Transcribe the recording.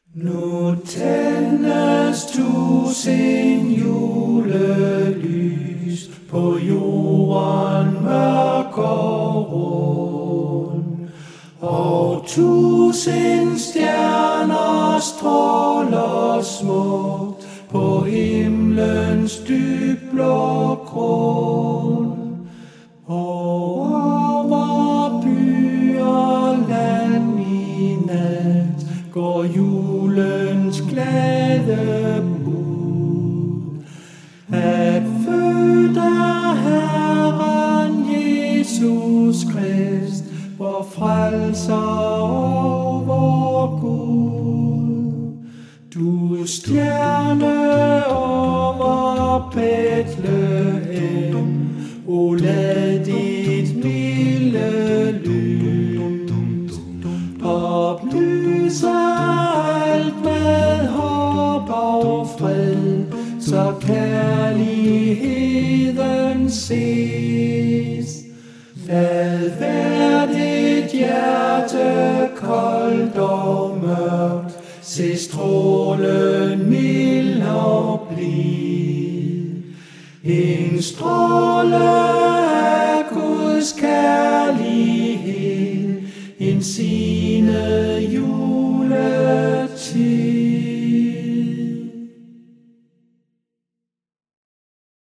Nu tændes tusind julelys på jorden mørk og rund, og tusind stjerner stråler smukt på himlens dybblå grund. Over by og land i nat går julens glade bud, at født er Herren Jesus Krist, vor frelser og vor Gud. Du stjerne over Betlehem, o lad dit milde lys oplyse alt med håb og fred, så kærligheden ses. Lad hvert et hjerte koldt og mørkt se strålen mild og blid. En stråle af Guds kærlighed, en